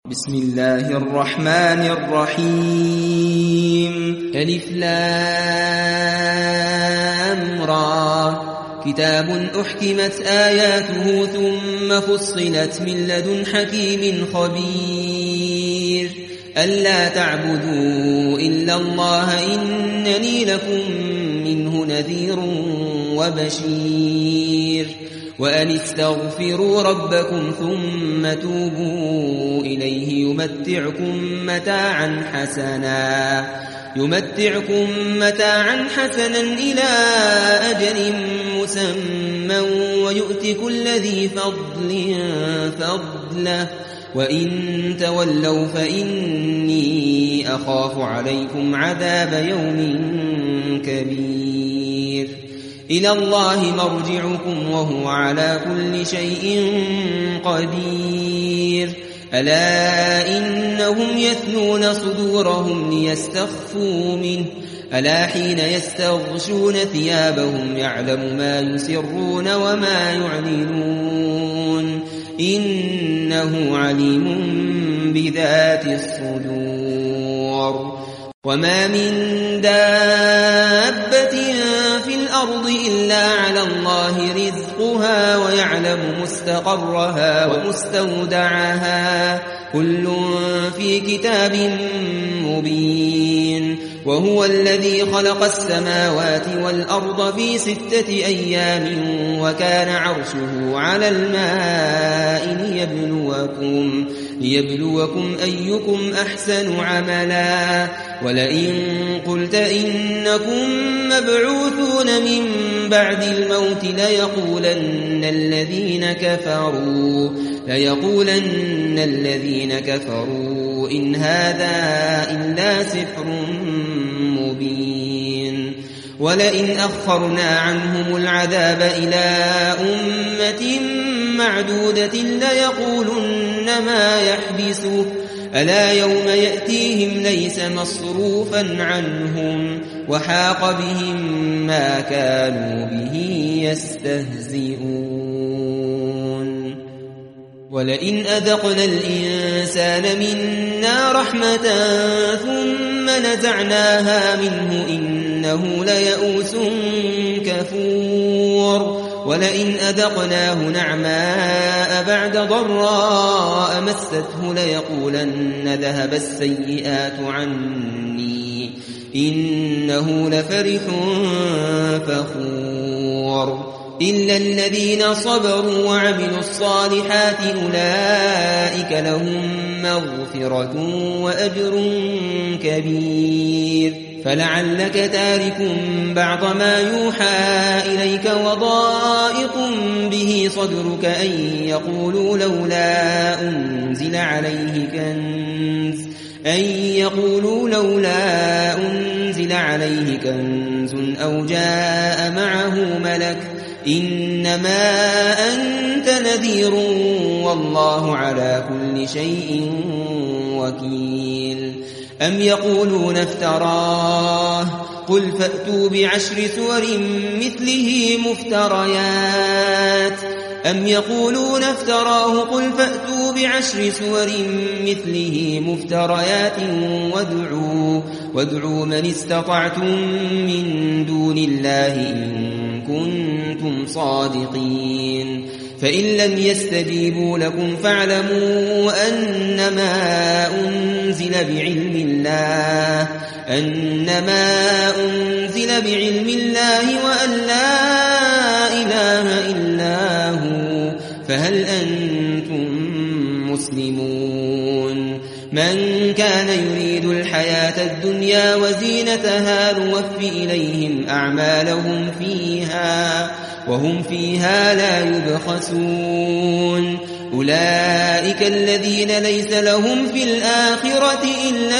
بسم الله الرحمن الرحيم ألف لام را كتاب أحكمت آياته ثم فصلت من لدن حكيم خبير ألا تعبدوا إلا الله إنني لكم منه نذير وبشير وأن استغفروا ربكم ثم توبوا إليه يمتعكم متاعا حسنا إلى أجل مسمى ويؤت كل ذي فضل فضله وإن تولوا فإني أخاف عليكم عذاب يوم كبير إلى الله مرجعكم وهو على كل شيء قدير ألا إنهم يثنون صدورهم ليستخفوا منه ألا حين يستغشون ثيابهم يعلم ما يسرون وما يعلنون إنه عليم بذات الصدور وما من دابة في الأرض إلا على الله رزقها ويعلم مستقرها ومستودعها كل في كتاب مبين وهو الذي خلق السماوات والأرض في 6 أيام وكان عرشه على الماء ليبلوكم أيكم أحسن عملا ولئن قلت إنكم مبعوثون من بعد الموت ليقولن الذين كفروا إن هذا إلا سحر مبين ولئن أخرنا عنهم العذاب إلى أمة معدودة ليقولن ما يحبسه ألا يوم يأتيهم ليس مصروفا عنهم وحاق بهم ما كانوا به يستهزئون ولئن أذقنا الإنسان منا رحمة ثم نزعناها منه إنه ليئوس كفور ولئن أذقناه نعماء بعد ضراء مسته ليقولن ذهب السيئات عني إنه لفرح فخور إلا الذين صبروا وعملوا الصالحات أولئك لهم مغفرة وأجر كبير فلعلك تارك بعض ما يوحى إليك وضائق به صدرك أن يقولوا لولا أنزل عليه كنز أو جاء معه ملك إنما أنت نذير والله على كل شيء وكيل أم يقولون افتراه قل فأتوا بعشر سور مثله مفتريات وادعوا من استطعتم من دون الله إن كنتم صادقين فإن لم يستجيبوا لكم فاعلموا أنما أنزل بعلم الله وأن لا إله إلا هو فهل أنتم مسلمون من كان يريد الحياة الدنيا وزينتها نوفِ إليهم أعمالهم فيها وهم فيها لا يبخسون أولئك الذين ليس لهم في الآخرة إلا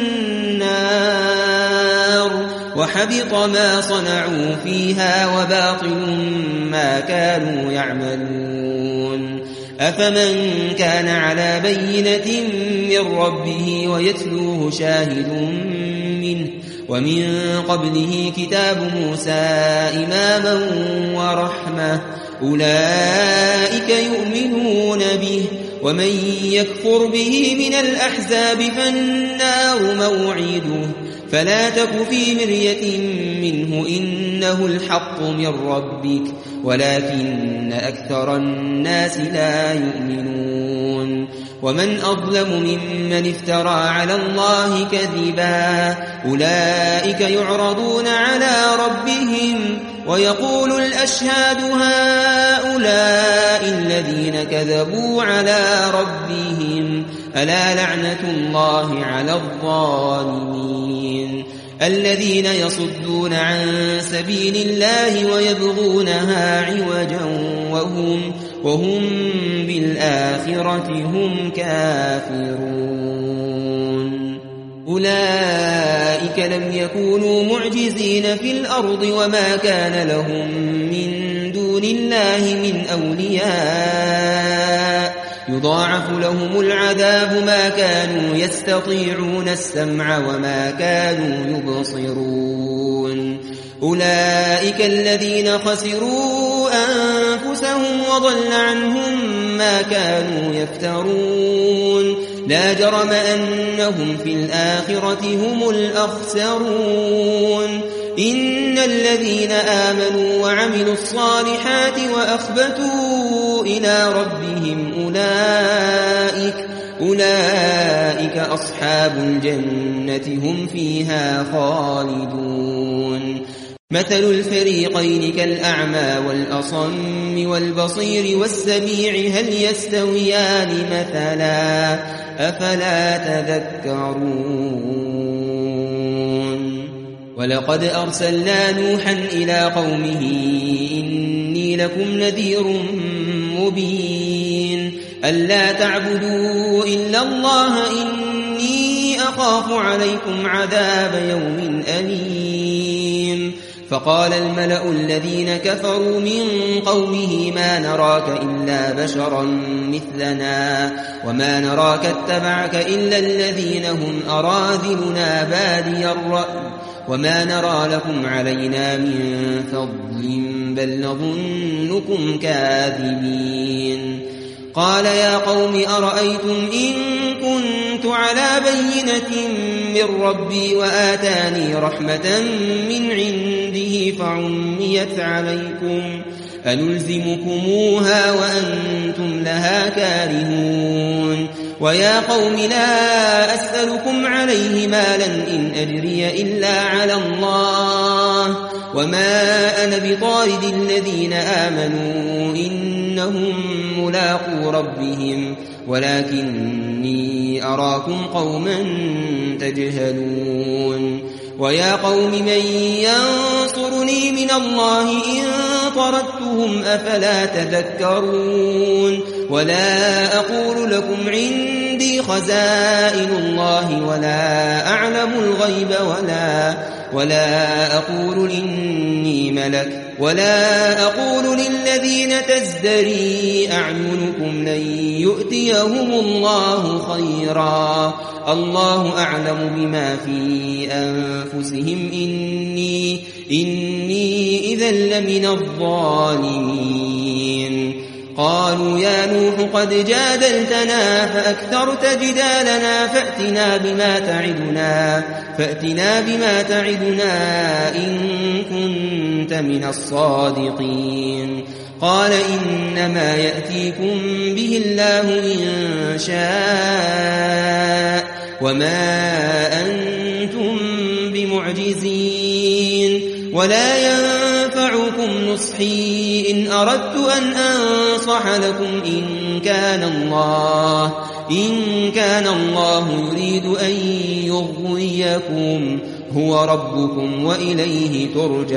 النار وحبط ما صنعوا فيها وباطل ما كانوا يعملون أفمن كان على بينة من ربه ويتلوه شاهد منه ومن قبله كتاب موسى إماما ورحمة أولئك يؤمنون به ومن يكفر به من الأحزاب فالنار موعده فلا تك في مرية منه إنه الحق من ربك ولكن أكثر الناس لا يؤمنون ومن أظلم ممن افترى على الله كذبا أولئك يعرضون على ربهم ويقول الأشهاد هؤلاء الذين كذبوا على ربهم ألا لعنة الله على الظالمين الذين يصدون عن سبيل الله ويبغونها عوجا وهم بالآخرة هم كافرون أولئك لم يكونوا معجزين في الأرض وما كان لهم من دون الله من أولياء يضاعف لهم العذاب ما كانوا يستطيعون السمع وما كانوا يبصرون أولئك الذين خسروا أنفسهم وضل عنهم ما كانوا يفترون لا جرم أنهم في الآخرة هم الأخسرون إن الذين آمنوا وعملوا الصالحات وأخبتوا إلى ربهم أولئك أصحاب الجنة هم فيها خالدون مثل الفريقين كالأعمى والأصم والبصير والسميع هل يستويان مثلا أفلا تذكرون ولقد أرسلنا نوحا إلى قومه إني لكم نذير مبين ألا تعبدوا إلا الله إني أخاف عليكم عذاب يوم أليم فقال الملأ الذين كفروا من قومه ما نراك إلا بشرا مثلنا وما نراك اتبعك إلا الذين هم أراذلنا بادي الرأي وما نرى لكم علينا من فضل بل نظنكم كاذبين قال يا قوم أرأيتم إن كنت على بينة من ربي وآتاني رحمة من عنده فعميت عليكم أنلزمكموها وأنتم لها كارهون ويا قوم لا أسألكم عليه مالا إن أجري إلا على الله وما أنا بطارد الذين آمنوا إنهم ملاقو ربهم ولكني أراكم قوما تجهلون ويا قوم من ينصرني من الله إن طردتهم أفلا تذكرون ولا أقول لكم عندي خزائن الله ولا أعلم الغيب ولا أقول إني ملك ولا أقول للذين تزدري أعينكم لن يؤتيهم الله خيرا الله أعلم بما في أنفسهم إني إذا لمن الظالمين قالوا يا نوح قد جادلتنا فأكثرت جدالنا فأتنا بما تعدنا إن كنت من الصادقين قال إنما يأتيكم به الله إن شاء وما أنتم بمعجزين ولا ينفعكم نصحي إن أردت أن أنصح لكم إن كان الله يريد أن يغويكم هو ربكم وإليه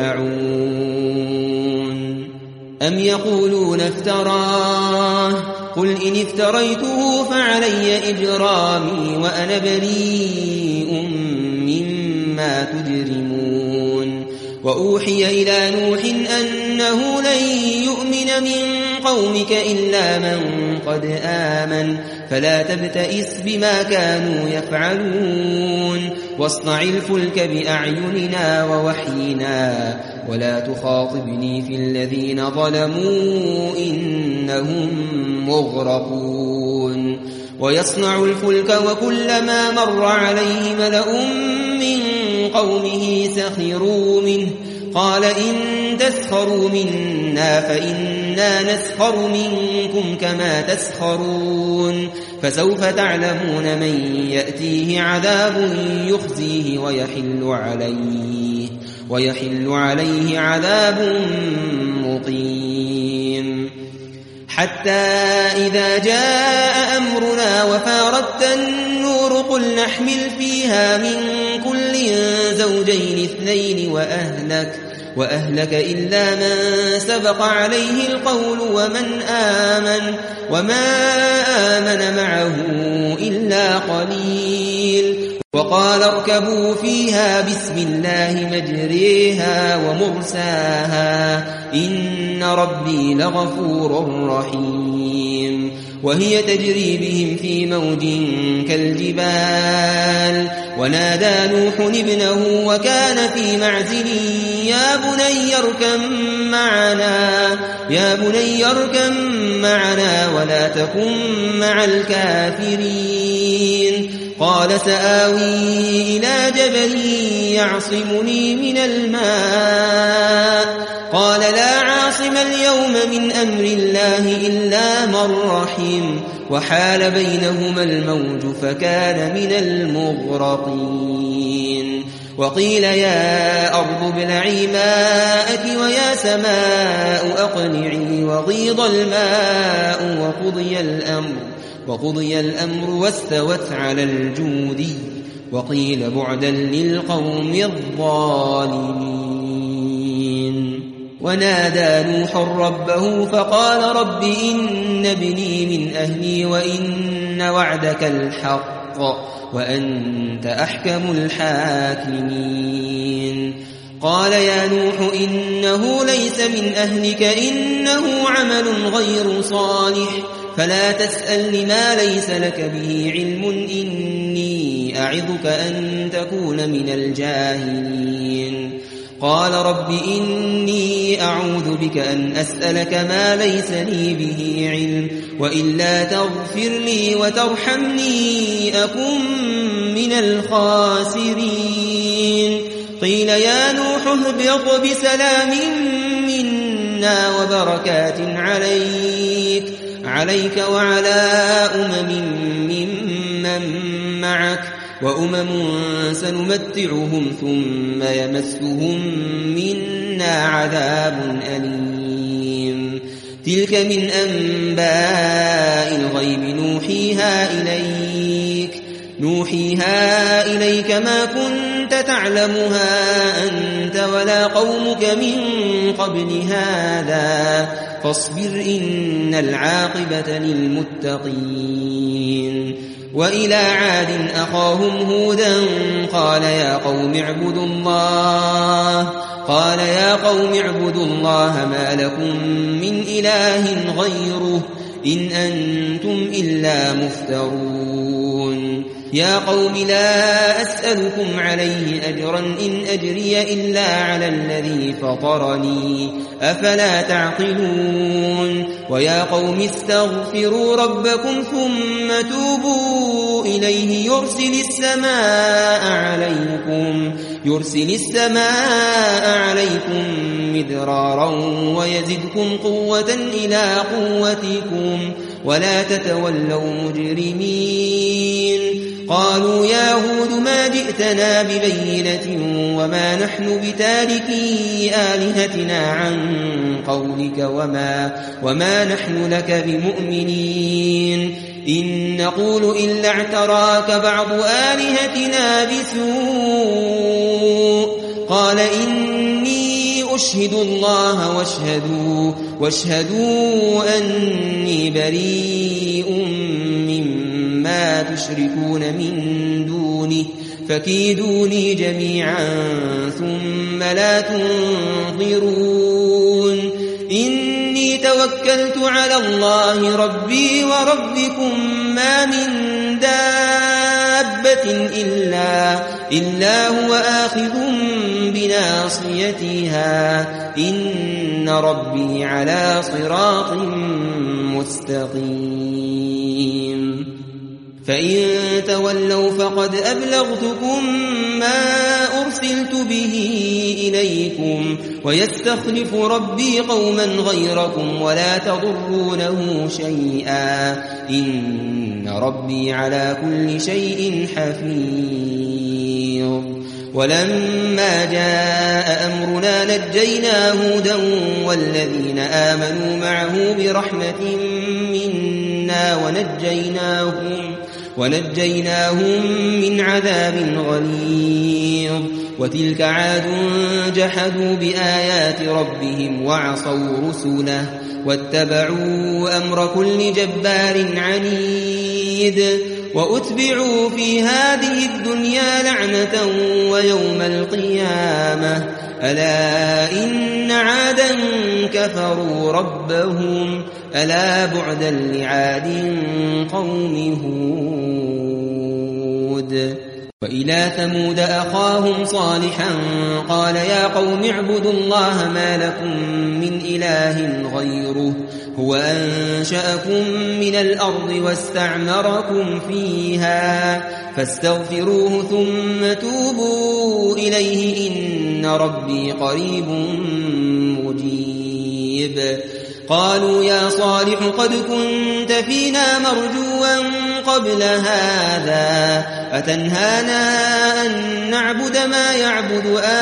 ترجعون أم يقولون افتراه قل إن افتريته فعلي إجرامي وأنا بريء مما تجرمون وأوحي إلى نوح أنه لن يؤمن من قومك إلا من قد آمن فلا تبتئس بما كانوا يفعلون واصنع الفلك بأعيننا ووحينا ولا تخاطبني في الذين ظلموا إنهم مغرقون ويصنع الفلك وكلما مر عليه ملأ من قومه سخروا منه قال إن تسخروا منا فإنا نسخر منكم كما تسخرون فسوف تعلمون من يأتيه عذاب يخزيه ويحل عليه عذاب مقيم حتى إذا جاء أمرنا وفارت النور قل نحمل فيها من كل زوجين اثنين وأهلك إلا من سبق عليه القول وما آمن معه إلا قليل وقال اركبوا فيها بسم الله مجريها ومرساها إن ربي لغفور رحيم وهي تجري بهم في موج كالجبال ونادى نوح ابنه وكان في معزل يا بني اركب معنا ولا تكن مع الكافرين قال سآوي إلى جبل يعصمني من الماء قال لا عاصم اليوم من أمر الله إلا من رحم وحال بينهما الموج فكان من المغرقين وقيل يا أرض ابلعي ماءك ويا سماء أقلعي وغيض الماء وقضي الأمر واستوت على الجودي وقيل بعدا للقوم الظالمين ونادى نوح ربه فقال رب إن ابني من أهلي وإن وعدك الحق وأنت أحكم الحاكمين قال يا نوح إنه ليس من أهلك إنه عمل غير صالح فلا تسألني ما ليس لك به علم إني أعظك أن تكون من الجاهلين قال رب إني أعوذ بك أن أسألك ما ليس لي به علم وإلا تغفر لي وترحمني أكن من الخاسرين قيل يا نوح اهبط بسلام منا وبركات عليك وعلى ممن معك وأمم سنمتعهم ثم يمسهم منا عذاب أليم تلك من أنباء الغيب نوحيها إليك ما كنت تعلمها أنت ولا قومك من قبل هذا فاصبر إن العاقبة للمتقين وإلى عاد أخاهم هودا قال يا قوم اعبدوا الله ما لكم من إله غيره إن أنتم إلا مفترون يا قوم لا أسألكم عليه أجرا إن أجري إلا على الذي فطرني أفلا تعقلون ويا قوم استغفروا ربكم ثم توبوا إليه يرسل السماء عليكم مدرارا ويزدكم قوة إلى قوتكم ولا تتولوا مجرمين قالوا يا هود ما جئتنا ببينة وما نحن بتاركي آلهتنا عن قولك وما نحن لك بمؤمنين إن نقول إلا اعتراك بعض آلهتنا بسوء قال إني أشهد الله واشهدوا أني بريء مما تشركون من دونه فكيدوني جميعا ثم لا تنظرون إني توكلت على الله ربي وربكم ما من دابة دابة إلا هو آخذ بناصيتها إن ربي على صراط مستقيم فإن تولوا فقد أبلغتكم ما أرسلت به إليكم ويستخلف ربي قوما غيركم ولا تضرونه شيئا إن ربي على كل شيء حفيظ ولما جاء أمرنا نجينا هودا والذين آمنوا معه برحمة منا ونجيناهم من عذاب غليظ وتلك عاد جحدوا بآيات ربهم وعصوا رسله واتبعوا أمر كل جبار عنيد وأتبعوا في هذه الدنيا لعنة ويوم القيامة ألا إن عادا كفروا ربهم ألا بعدا لعاد قوم هود وإلى ثمود أخاهم صالحا قال يا قوم اعبدوا الله ما لكم من إله غيره هو أنشأكم من الأرض واستعمركم فيها فاستغفروه ثم توبوا إليه إن ربي قريب مجيب قالوا يا صالح قد كنت فينا مرجوا قبل هذا أتنهانا أن نعبد ما يعبد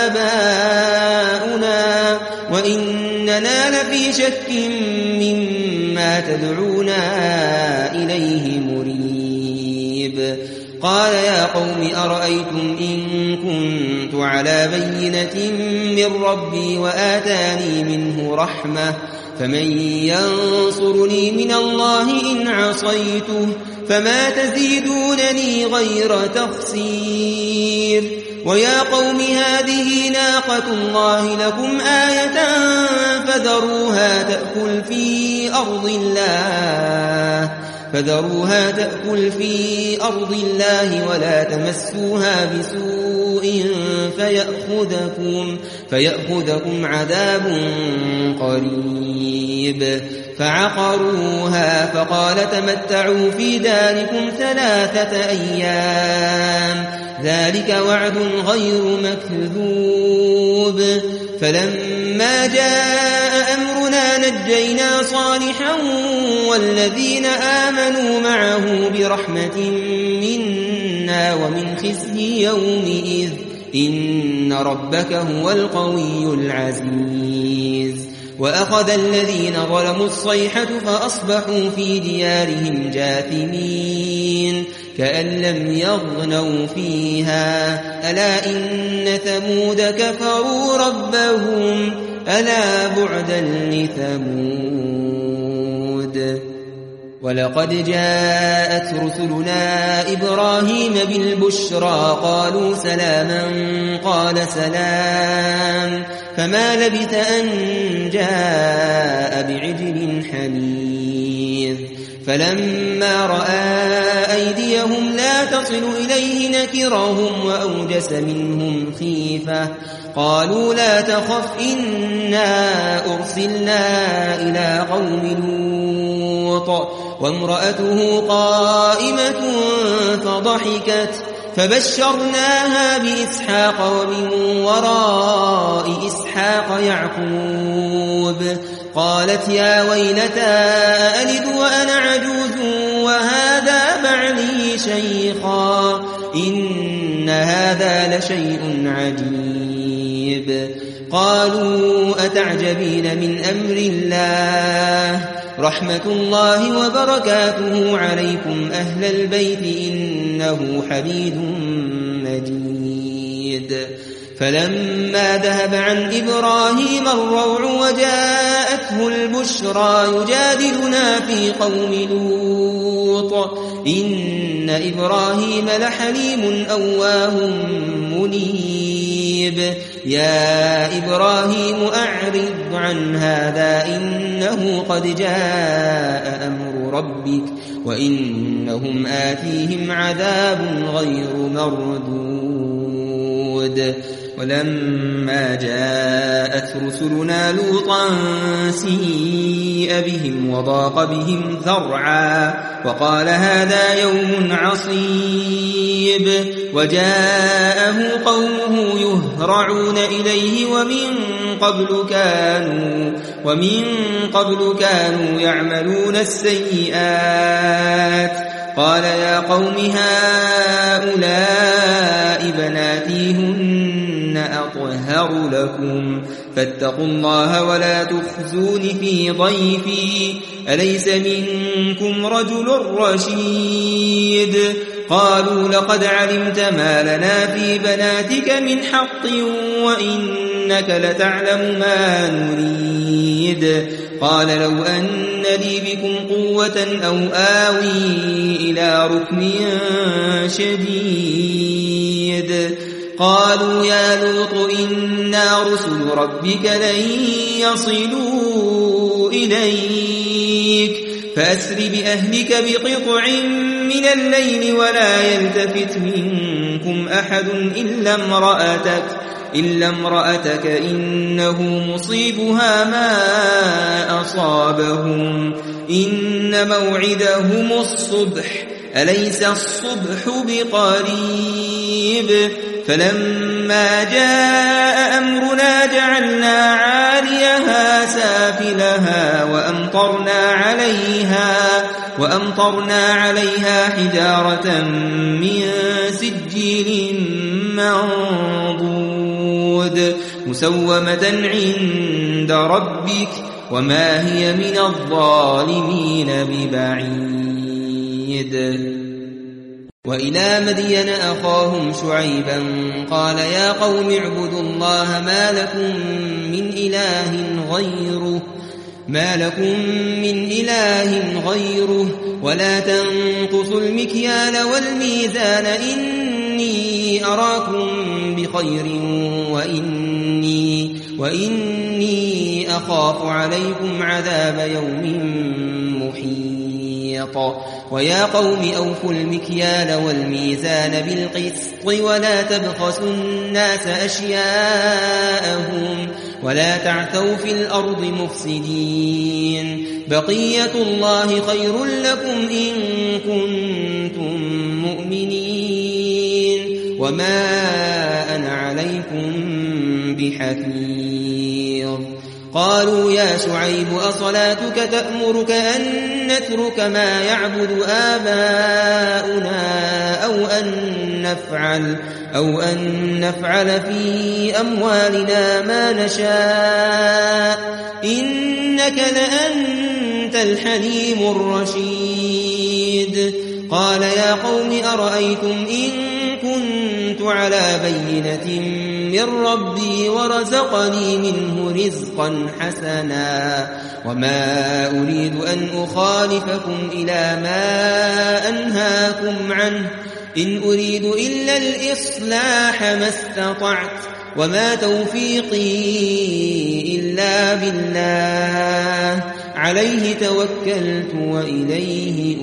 آباؤنا وإننا لفي شك مما تدعونا إليه مريب قال يا قوم أرأيتم إن كنت على بينة من ربي وآتاني منه رحمة فمن ينصرني من الله إن عصيته فما تزيدونني غير تخسير ويا قوم هذه ناقة الله لكم آية فذروها تأكل في أرض الله ولا تمسوها بسوء فيأخذكم عذاب قريب فعقروها فقال تمتعوا في داركم 3 أيام ذلك وعد غير مكذوب فلما جاء أمرنا نجينا صالحا والذين آمنوا معه برحمة منا ومن خزي يومئذ إن ربك هو القوي العزيز وأخذ الذين ظلموا الصيحة فأصبحوا في ديارهم جاثمين كأن لم يغنوا فيها ألا إن ثمود كفروا ربهم ألا بعدا لثمود ولقد جاءت رسلنا إبراهيم بالبشرى قالوا سلاما قال سلام فما لبث أن جاء بعجل حنيذ فلما رأى أيديهم لا تصل إليه نكرهم وأوجس منهم خيفة قالوا لا تخف إنا أرسلنا إلى قوم لوط وامرأته قائمة فضحكت فبشرناها بإسحاق ومن وراء إسحاق يعقوب قالت يا ويلتى ألد وأنا عجوز وهذا بعلي شيخا إن هذا لشيء عجيب قالوا أتعجبين من أمر الله رحمة الله وبركاته عليكم أهل البيت إنه حميد مجيد فلما ذهب عن إبراهيم الروع وجاءته البشرى يجادلنا في قوم لوط إن إبراهيم لحليم أواه منيب يا إبراهيم أعرض عن هذا إنه قد جاء أمر ربك وإنهم آتيهم عذاب غير مردود. ولما جاءت رسلنا لوطا سيء بهم وضاق بهم ذرعا وقال هذا يوم عصيب وجاءه قومه يهرعون إليه ومن قبل كانوا يعملون السيئات. قال يا قوم هؤلاء بناتي هن أطهر لكم فاتقوا الله ولا تخزون في ضيفي أليس منكم رجل رشيد. قالوا لقد علمت ما لنا في بناتك من حق وإنك لتعلم ما نريد. قال لو أن لي بكم قوة أو آوي إلى ركن شديد. قالوا يا لوط إنا رسل ربك لن يصلوا إليك فأسر بأهلك بقطع من الليل ولا يلتفت منكم أحد إلا امرأتك إنه مصيبها ما أصابهم إن موعدهم الصبح أليس الصبح بقريب. فلما جاء أمرنا جعلنا عاليها سافلها وأمطرنا عليها حجارة من سجيل منضود مسومة عند ربك وما هي من الظالمين ببعيد. وإلى مدين أخاهم شعيبا قال يا قوم اعبدوا الله ما لكم من إله غيره ولا تنقصوا المكيال والميزان إني أراكم بخير وإني أخاف عليكم عذاب يوم محيط. ويا قوم أوفوا المكيال والميزان بالقسط ولا تبخسوا الناس أشياءهم ولا تعثوا في الأرض مفسدين. بقية الله خير لكم إن كنتم مؤمنين وما أنا عليكم بحفيظ. قالوا يا شعيب أصلاتك تأمرك أن نترك ما يعبد آباؤنا أو أن نفعل في أموالنا ما نشاء إنك لأنت الحليم الرشيد. قال يا قوم أرأيتم إن كنت على بينة من ربي ورزقني منه رزقا حسنا وما أريد أن أخالفكم إلى ما أنهاكم عنه إن أريد إلا الإصلاح ما استطعت وما توفيقي إلا بالله عليه توكلت وإليه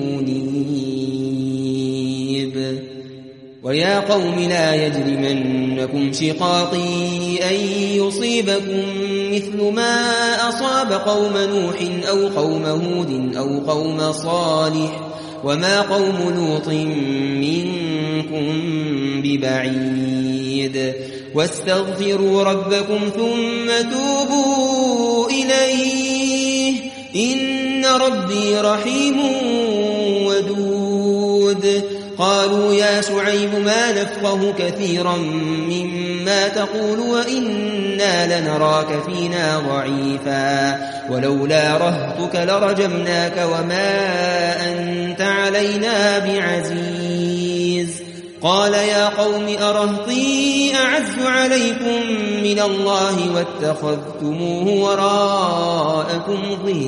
أنيب. ويا قوم لا يجرمنكم شقاقي أن يصيبكم مثل ما أصاب قوم نوح أو قوم هود أو قوم صالح وما قوم لوط منكم ببعيد. واستغفروا ربكم ثم توبوا إليه إن ربي رحيم ودود. قالوا يا شعيب ما نفقه كثيرا مما تقول وإنا لنراك فينا ضعيفا ولولا رهتك لرجمناك وما أنت علينا بعزيز. قال يا قوم أرهطي أعز عليكم من الله واتخذتموه وراءكم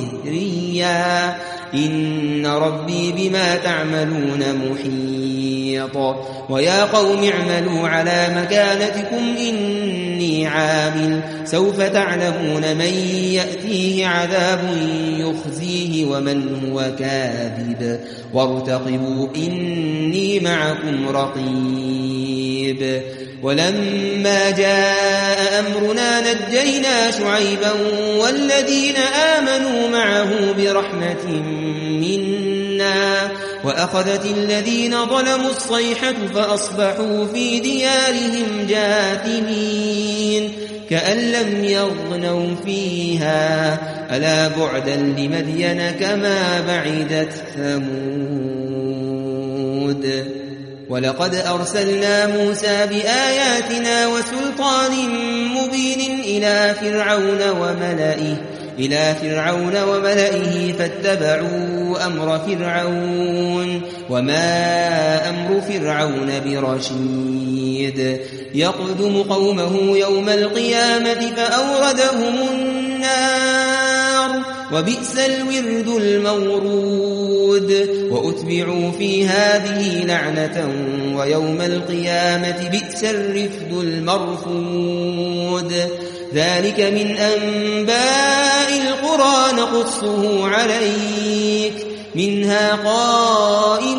ظهريا إن ربي بما تعملون محيط. محيط ويا قوم اعملوا على مكانتكم إني عامل سوف تعلمون من يأتيه عذاب يخزيه ومن هو كاذب وارتقبوا إني معكم رقيب ولما جاء أمرنا نجينا شعيبا والذين آمنوا معه برحمة منا وأخذت الذين ظلموا الصيحة فأصبحوا في ديارهم جاثمين كأن لم يغنوا فيها ألا بعدا لمدين كما بعدت ثمود ولقد أرسلنا موسى بآياتنا وسلطان مبين إلى فرعون وملئه فاتبعوا أمر فرعون وما أمر فرعون برشيد يقدم قومه يوم القيامة فأوردهم النار وبئس الورد المورود وأتبعوا في هذه لعنة ويوم القيامة بئس الرفد المرفود ذلك من أنباء القرى نقصه عليك منها قائم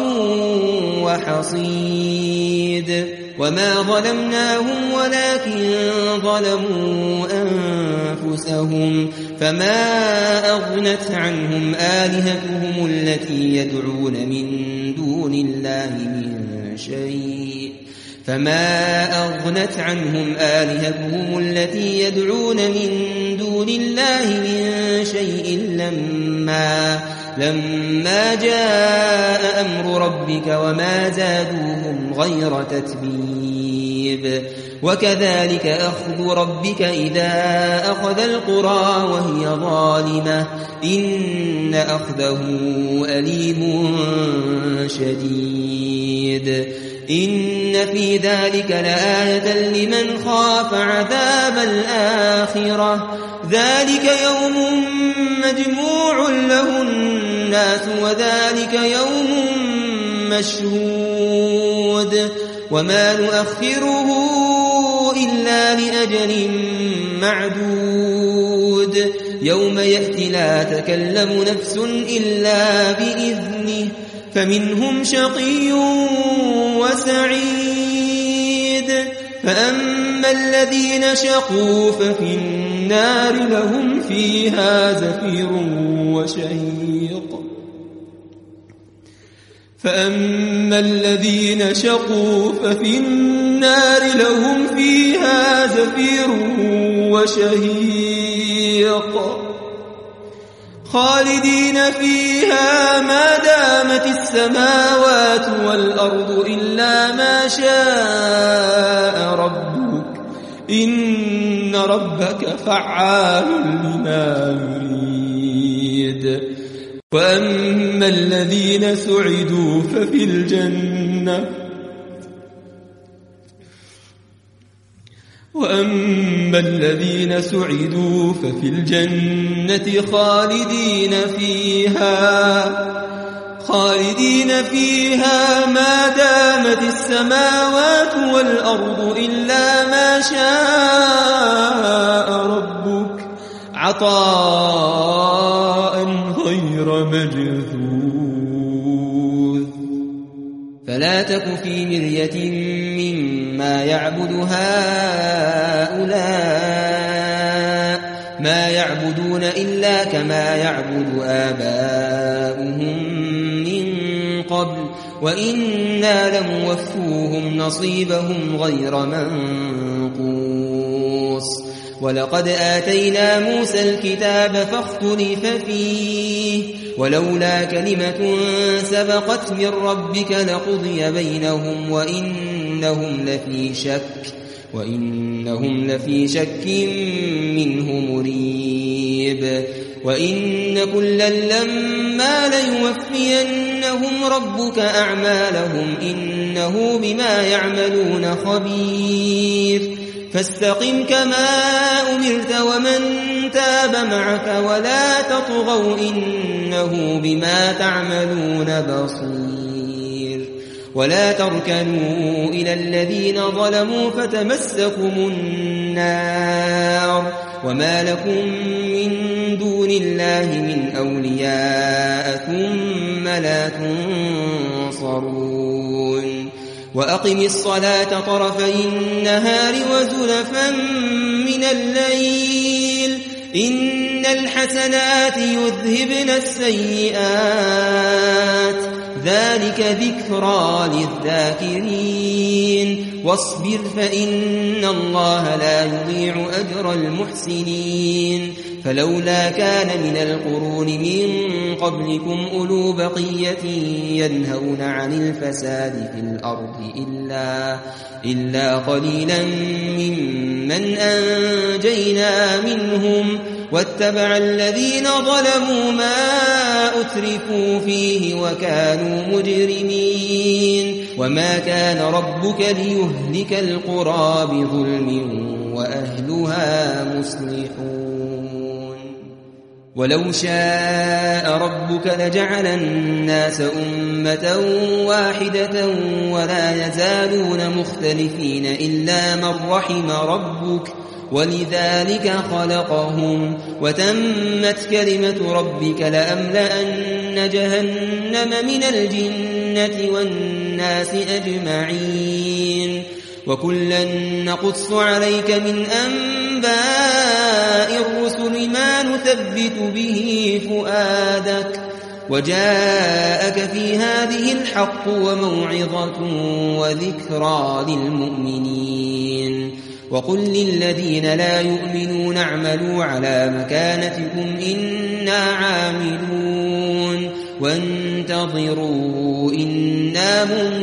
وحصيد وما ظلمناهم ولكن ظلموا أنفسهم فما أغنت عنهم آلهتهم التي يدعون من دون الله من شيء لما جاء أمر ربك وما زادوهم غير تتبيب وكذلك أخذ ربك إذا أخذ القرى وهي ظالمة إن أخذه أليم شديد إن في ذلك لآية لمن خاف عذاب الآخرة ذلك يوم مجموع له الناس وذلك يوم مشهود وما نؤخره إلا لأجل معدود يوم يأتي لا تكلم نفس إلا بإذنه فمنهم شقي وسعيد فأما الذين شقوا ففي النار لهم فيها زفير وشهيق خالدين فيها ما دامت السماوات والأرض إلا ما شاء ربك إن ربك فعال لما يريد وأما الذين سعدوا ففي الجنة خالدين فيها ما دامت السماوات والأرض إلا ما شاء ربك عطاء غير مجذوذ فلا تك في مرية مما يعبد هؤلاء ما يعبدون إلا كما يعبد آباؤهم من قبل وإنا لموفوهم نصيبهم غير منقوص ولقد آتينا موسى الكتاب فاختلف فيه ولولا كلمة سبقت من ربك لقضي بينهم وإنهم لفي شك منه مريب وإن كلا لما ليوفينهم ربك أعمالهم إنه بما يعملون خبير فاستقم كما أمرت ومن تاب معك ولا تطغوا إنه بما تعملون بصير ولا تركنوا إلى الذين ظلموا فتمسكم النار وما لكم من دون الله من أولياء ثم لا تنصرون وأقم الصلاة طرفي النهار وزلفا من الليل إن الحسنات يذهبن السيئات ذلك ذكرى للذاكرين واصبر فإن الله لا يضيع أجر المحسنين فلولا كان من القرون من قبلكم أولو بقية ينهون عن الفساد في الأرض إلا قليلا ممن أنجينا منهم واتبع الذين ظلموا ما أترفوا فيه وكانوا مجرمين وما كان ربك ليهلك القرى بظلم وأهلها مصلحون ولو شاء ربك لجعل الناس أمة واحدة ولا يزالون مختلفين إلا من رحم ربك ولذلك خلقهم وتمت كلمة ربك لأملأن جهنم من الجنة والناس أجمعين وكلا نقص عليك من أنباء الرسل ما نثبت به فؤادك وجاءك في هذه الحق وموعظة وذكرى للمؤمنين وقل للذين لا يؤمنون اعملوا على مكانتكم إنا عاملون وانتظروا إنا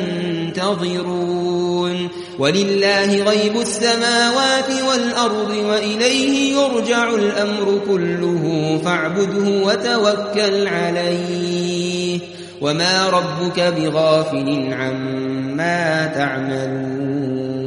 منتظرون ولله غيب السماوات والأرض وإليه يرجع الأمر كله فاعبده وتوكل عليه وما ربك بغافل عما تعملون